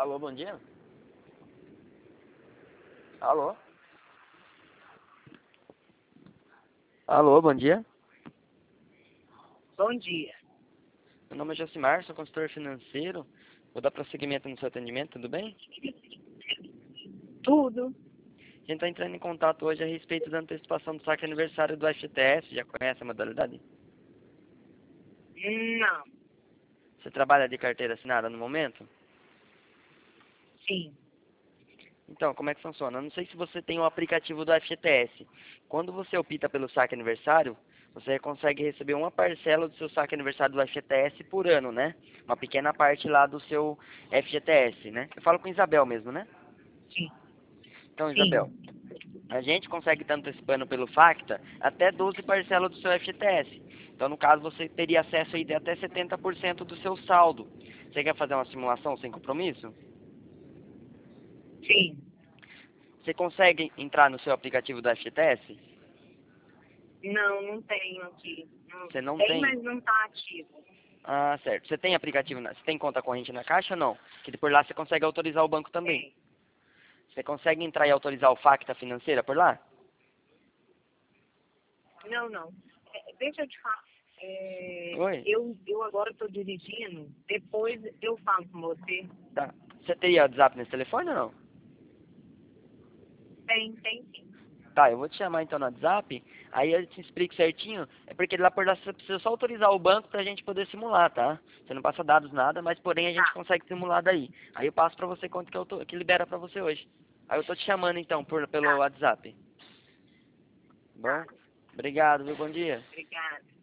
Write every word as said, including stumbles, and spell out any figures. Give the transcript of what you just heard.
Alô, bom dia. Alô? Alô, bom dia. Bom dia. Meu nome é Josimar, sou consultor financeiro. Vou dar prosseguimento no seu atendimento, tudo bem? Tudo? A gente está entrando em contato hoje a respeito da antecipação do saque aniversário do F G T S. Já conhece a modalidade? Não. Você trabalha de carteira assinada no momento? Sim. Então, como é que funciona? Eu não sei se você tem o aplicativo do F G T S. Quando você opta pelo saque aniversário, você consegue receber uma parcela do seu saque aniversário do F G T S por ano, né? Uma pequena parte lá do seu F G T S, né? Eu falo com Isabel mesmo, né? Sim. Então, Sim. Isabel, a gente consegue estar antecipando pelo Facta até doze parcelas do seu F G T S. Então, no caso, você teria acesso aí de até setenta por cento do seu saldo. Você quer fazer uma simulação sem compromisso? Sim. Você consegue entrar no seu aplicativo do F G T S? Não, não tenho aqui. Não, Você não tem, tem? mas não está ativo. Ah, certo. Você tem aplicativo, na... você tem conta corrente na Caixa ou não? Que por lá você consegue autorizar o banco também. Tem. Você consegue entrar e autorizar o Facta financeira por lá? Não, não. É, deixa eu te falar. É, Oi? eu, eu agora estou dirigindo. Depois eu falo com você. Tá. Você teria WhatsApp nesse telefone ou não? Tem, tem sim. Tá, eu vou te chamar então no WhatsApp, aí eu te explico certinho. É porque lá por lá você precisa só autorizar o banco pra gente poder simular, tá? Você não passa dados nada, mas porém a gente Tá. consegue simular daí. Aí eu passo pra você quanto que eu tô, que libera pra você hoje. Aí eu tô te chamando então por, pelo Tá. WhatsApp. Bom? Tá. Obrigado, viu? Bom dia. Obrigada.